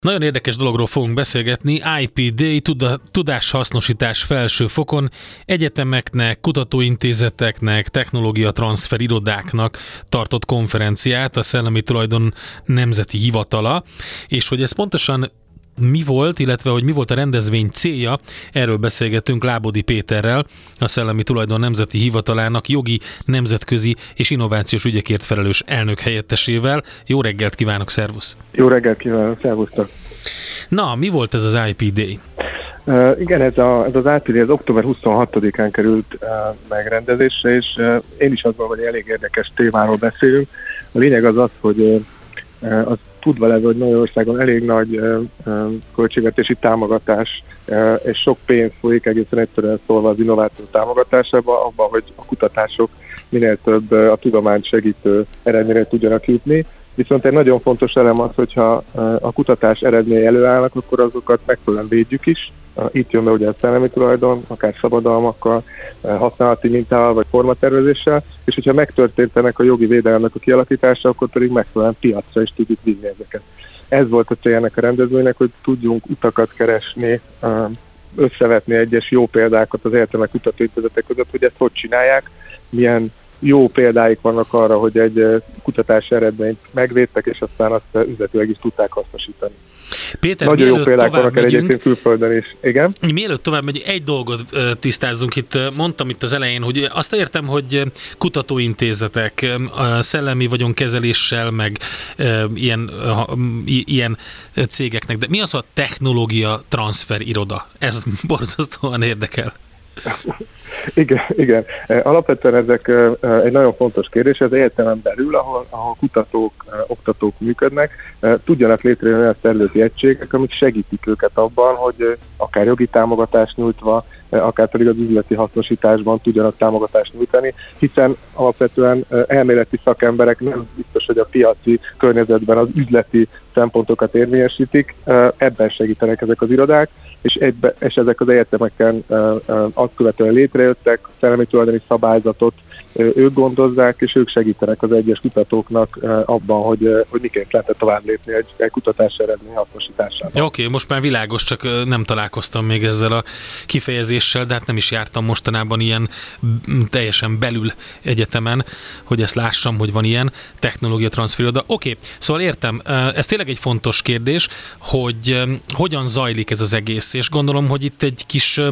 Nagyon érdekes dologról fogunk beszélgetni, IPD, tudáshasznosítás felső fokon, egyetemeknek, kutatóintézeteknek, technológia-transfer irodáknak tartott konferenciát a Szellemi Tulajdon Nemzeti Hivatala, és hogy ez pontosan mi volt, illetve hogy mi volt a rendezvény célja, erről beszélgetünk Lábodi Péterrel, a Szellemi Tulajdon Nemzeti Hivatalának jogi, nemzetközi és innovációs ügyekért felelős elnök helyettesével. Jó reggelt kívánok, szervusz! Jó reggelt kívánok, szervusztok! Na, mi volt ez az IPD? Igen, ez az IPD az október 26-án került megrendezésre, és én is azt gondolom, hogy elég érdekes témáról beszélünk. A lényeg az, hogy az tudva levő, hogy Magyarországon elég nagy költségvetési támogatás és sok pénz folyik, egészen egyszerűen szólva az innováció támogatásába, abban, hogy a kutatások minél több a tudományt segítő eredményre tudjanak jutni. Viszont egy nagyon fontos elem az, hogyha a kutatás eredményei előállnak, akkor azokat megfelelően védjük is. Itt jön be ugye a szellemi tulajdon, akár szabadalmakkal, használati mintával vagy formatervezéssel, és hogyha megtörténtenek a jogi védelemnek a kialakítása, akkor pedig megfelelően piacra is tudjuk vinni ezeket. Ez volt a célja ennek a rendezvénynek, hogy tudjunk utakat keresni, összevetni egyes jó példákat az egyetemek kutatóintézetek között, hogy ezt hogy csinálják, milyen jó példáik vannak arra, hogy egy kutatási eredményt megvédtek, és aztán azt üzletileg is tudták hasznosítani. Péter, nagyon jó példák vannak egyébként külföldön is. Igen? Mielőtt tovább megyünk, egy dolgot tisztázzunk itt. Mondtam itt az elején, hogy azt értem, hogy kutatóintézetek, szellemi vagyonkezeléssel, meg ilyen cégeknek, de mi az a technológia transfer iroda? Ez borzasztóan érdekel. Igen. Alapvetően ezek egy nagyon fontos kérdés, az egyetemen belül, ahol kutatók, oktatók működnek, tudjanak létrejönni olyan területi egységek, amik segítik őket abban, hogy akár jogi támogatást nyújtva, akár pedig az üzleti hasznosításban tudjanak támogatást nyújtani, hiszen alapvetően elméleti szakemberek nem biztos, hogy a piaci környezetben az üzleti szempontokat érvényesítik, ebben segítenek ezek az irodák, és ezek az egyetemeken azt követően létrejöttek, szellemi tulajdoni szabályzatot ők gondozzák, és ők segítenek az egyes kutatóknak abban, hogy miként lehetne tovább lépni egy kutatás eredmény hasznosításában. Oké, most már világos, csak nem találkoztam még ezzel a kifejezéssel, de hát nem is jártam mostanában ilyen teljesen belül egyetemen, hogy ezt lássam, hogy van ilyen technológia transferoda. Oké, szóval értem, ez tényleg egy fontos kérdés, hogy hogyan zajlik ez az egész, és gondolom, hogy itt egy kis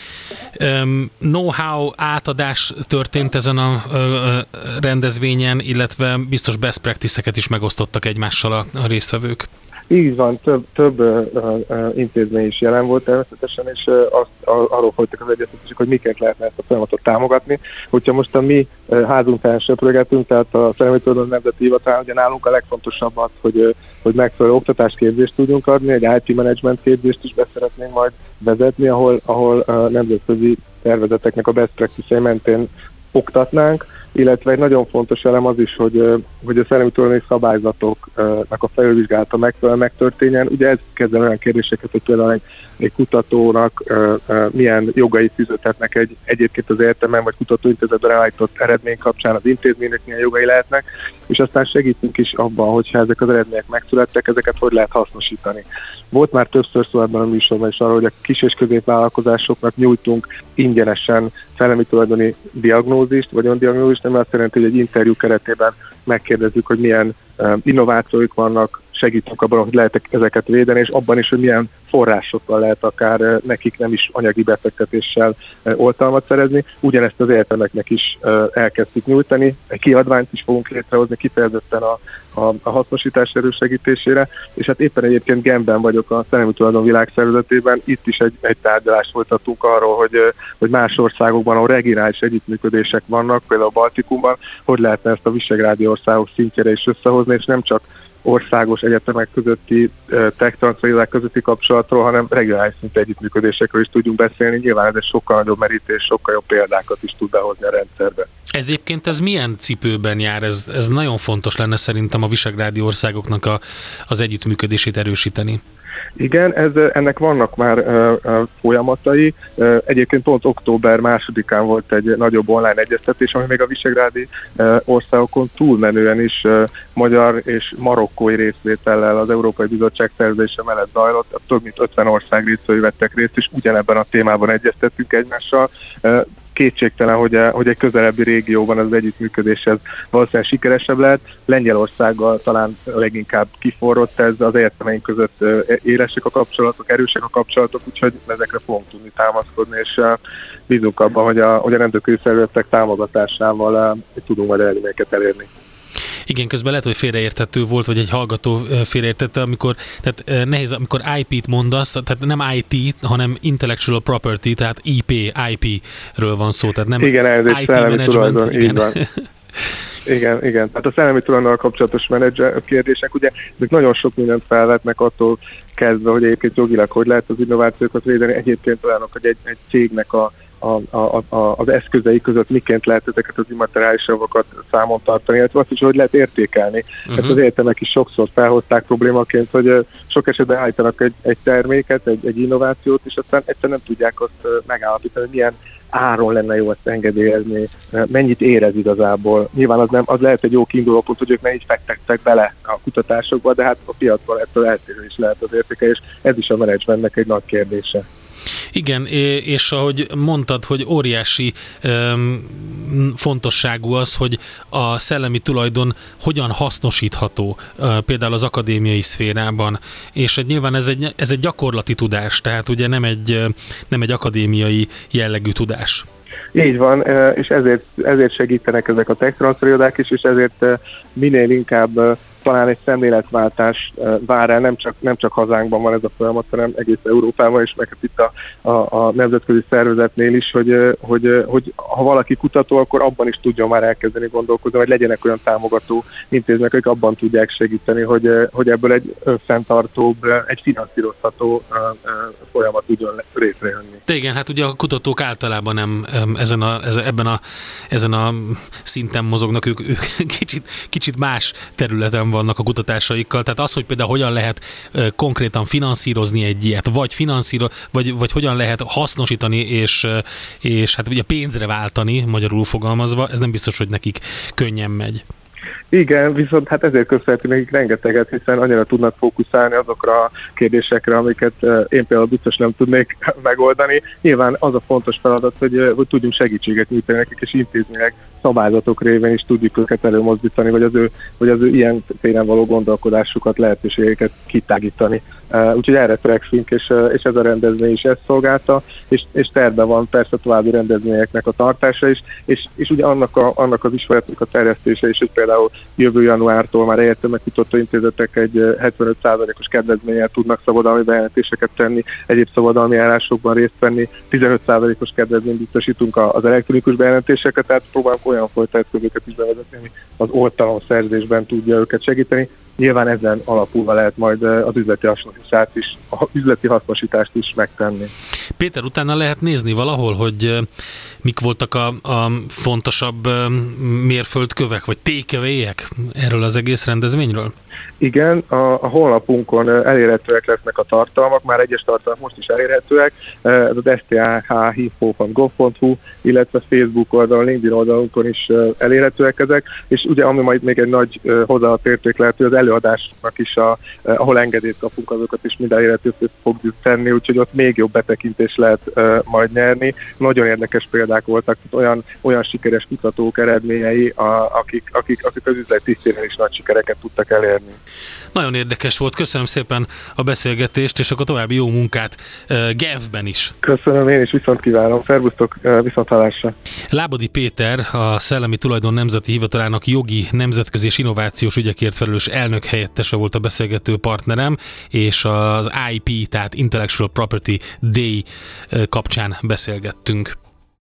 know-how átadás történt ezen a rendezvényen, illetve biztos best practice-eket is megosztottak egymással a résztvevők. Így van, több intézmény is jelen volt természetesen, és arról folytak az egyeztetések, hogy miként lehetne ezt a folyamatot támogatni. Hogyha most a mi házunk táján söprögetünk, tehát a Szellemi Tulajdon Nemzeti Hivatalán, ugye nálunk a legfontosabb az, hogy megfelelő oktatásképzést tudjunk adni, egy IT management képzést is be szeretnénk majd vezetni, ahol nemzetközi szervezeteknek a best practice-ei mentén oktatnánk, illetve egy nagyon fontos elem az is, hogy a szellemi tulajdoni szabályzatoknak a felülvizsgálata megfelelően megtörténjen. Ugye ez kezden olyan kérdéseket, hogy például egy kutatónak milyen jogai fűződhetnek egyébként az egyetemen vagy kutatóintézetben elállított eredmény kapcsán, az intézménynek milyen jogai lehetnek, és aztán segítünk is abban, hogyha ezek az eredmények megszülettek, ezeket hogy lehet hasznosítani. Volt már többször szó ebben a műsorban is arról, hogy a kis és középvállalkozásoknak nyújtunk ingyenesen szellemi tulajdoni diagnózist, vagyondiagnózist, ami azt jelenti, hogy egy interjú keretében megkérdezzük, hogy milyen innovációik vannak, segítünk abban, hogy lehet ezeket védeni, és abban is, hogy milyen forrásokkal lehet akár nekik nem is anyagi befektetéssel oltalmat szerezni. Ugyanezt az egyetemeknek is elkezdtük nyújtani. Egy kiadványt is fogunk létrehozni kifejezetten a hasznosítás elősegítésére, és hát éppen egyébként Genben vagyok a Szellemi Tulajdon Világszervezetében, itt is egy tárgyalást folytattunk arról, hogy más országokban, ahol regionális együttműködések vannak, például a Baltikumban, hogy lehetne ezt a visegrádi országok szintjére is összehozni, és nem csak országos egyetemek közötti, tech transferek közötti kapcsolatról, hanem regionális szintű együttműködésekről is tudjunk beszélni. Nyilván ez egy sokkal nagyobb merítés, sokkal jobb példákat is tud behozni a rendszerbe. Egyébként ez milyen cipőben jár? Ez nagyon fontos lenne szerintem a visegrádi országoknak az együttműködését erősíteni. Igen, ennek vannak már folyamatai. Egyébként pont október 2-án volt egy nagyobb online egyeztetés, ami még a visegrádi országokon túlmenően is magyar és marokkai lakói részvétellel az Európai Bizottság szervezése mellett zajlott, több mint 50 ország résztvevői vettek részt, és ugyanebben a témában egyeztettünk egymással. Kétségtelen, hogy egy közelebbi régióban az együttműködés ez valószínűleg sikeresebb lehet. Lengyelországgal talán leginkább kiforrott ez, az egyetemeink között élesek a kapcsolatok, erősek a kapcsolatok, úgyhogy ezekre fogunk tudni támaszkodni, és bízunk abban, hogy a nemzetközi szervezetek támogatásával tudunk majd eredményeket elérni. Igen, közben lehet, hogy félreérthető volt, vagy egy hallgató félreértette, tehát nehéz, amikor IP-t mondasz, tehát nem IT, hanem Intellectual Property, tehát IP-ről van szó, tehát nem igen, ez IT management. Igen. Igen. Tehát a szellemi tulajdonnal kapcsolatos menedzser kérdések, ugye ezek nagyon sok mindent felvetnek attól kezdve, hogy egyébként jogilag hogy lehet az innovációkat védeni, egyébként olyanok, hogy egy cégnek az eszközei között miként lehet ezeket az immateriális javakat számon tartani, illetve azt is, hogy lehet értékelni. Ezt az egyetemek is sokszor felhozták problémaként, hogy sok esetben állítanak egy terméket, egy innovációt, és aztán egyszerűen nem tudják azt megállapítani, hogy milyen áron lenne jó ezt engedélyezni, mennyit érez igazából. Nyilván az lehet egy jó kiinduló pont, hogy ők mennyit fektettek bele a kutatásokba, de hát a piacon ettől eltérő is lehet az értékelés, ez is a menedzsmentnek egy nagy kérdése. Igen, és ahogy mondtad, hogy óriási fontosságú az, hogy a szellemi tulajdon hogyan hasznosítható például az akadémiai szférában, és nyilván ez egy gyakorlati tudás, tehát ugye nem egy akadémiai jellegű tudás. Így van, és ezért segítenek ezek a tech transfer irodák is, és ezért minél inkább talán egy szemléletváltás vár el, nem csak hazánkban van ez a folyamat, hanem egész Európában is, meg itt a nemzetközi szervezetnél is, hogy ha valaki kutató, akkor abban is tudjon már elkezdeni gondolkozni, vagy legyenek olyan támogató intézmények, akik abban tudják segíteni, hogy ebből egy önfenntartóbb, egy finanszírozható folyamat tudjon létrejönni. Igen, hát ugye a kutatók általában nem ezen a szinten mozognak, ők kicsit más területen vannak a kutatásaikkal, tehát az, hogy például hogyan lehet konkrétan finanszírozni egy ilyet, vagy hogyan lehet hasznosítani, és hát ugye pénzre váltani, magyarul fogalmazva, ez nem biztos, hogy nekik könnyen megy. Igen, viszont hát ezért köszönhetünk nekik rengeteget, hiszen annyira tudnak fókuszálni azokra a kérdésekre, amiket én például biztos nem tudnék megoldani. Nyilván az a fontos feladat, hogy tudjunk segítséget nyújtani nekik, és intézmények, szabályzatok révén is tudjuk őket előmozdítani, vagy az ő ilyen téren való gondolkodásukat, lehetőségeket kitágítani. Úgyhogy erre törekszünk, és ez a rendezvény is ezt szolgálta, és tervben van persze további rendezvényeknek a tartása is, és ugye annak az ismeretnek a terjesztése is, hogy például jövő januártól már egyetemek, kutatóintézetek egy 75%-os kedvezménnyel tudnak szabadalmi bejelentéseket tenni, egyéb szabadalmi járásokban részt venni, 15%-os kedvezményt biztosítunk az elektronikus bejelentéseket, tehát próbálunk olyan fajta eszközöket is bevezetni, ami az oltalom szerzésben tudja őket segíteni. Nyilván ezen alapulva lehet majd az üzleti hasznosítást is megtenni. Péter, utána lehet nézni valahol, hogy mik voltak a fontosabb mérföldkövek, vagy takeaway-ek erről az egész rendezvényről? Igen, a honlapunkon elérhetőek lesznek a tartalmak, már egyes tartalmak most is elérhetőek, ez az sthhinfo.gov.hu, illetve Facebook oldalon, LinkedIn oldalunkon is elérhetőek ezek, és ugye ami majd még egy nagy hozzáadott érték lehet, hogy az előadásoknak is, ahol engedélyt kapunk, azokat is mind elérhetővé fogjuk tenni, úgyhogy ott még jobb betekintést lehet majd nyerni. Nagyon érdekes példák voltak, olyan sikeres kutatók eredményei, akik az üzleti téren is nagy sikereket tudtak elérni. Nagyon érdekes volt, köszönöm szépen a beszélgetést, és akkor további jó munkát Genfben is. Köszönöm, én is viszont kívánom. Szervusztok, viszont hallásra. Lábody Péter, a Szellemi Tulajdon Nemzeti Hivatalának jogi, nemzetközi és innovációs ügyekért felelős elnök helyettese volt a beszélgető partnerem, és az IP, tehát Intellectual Property Day kapcsán beszélgettünk.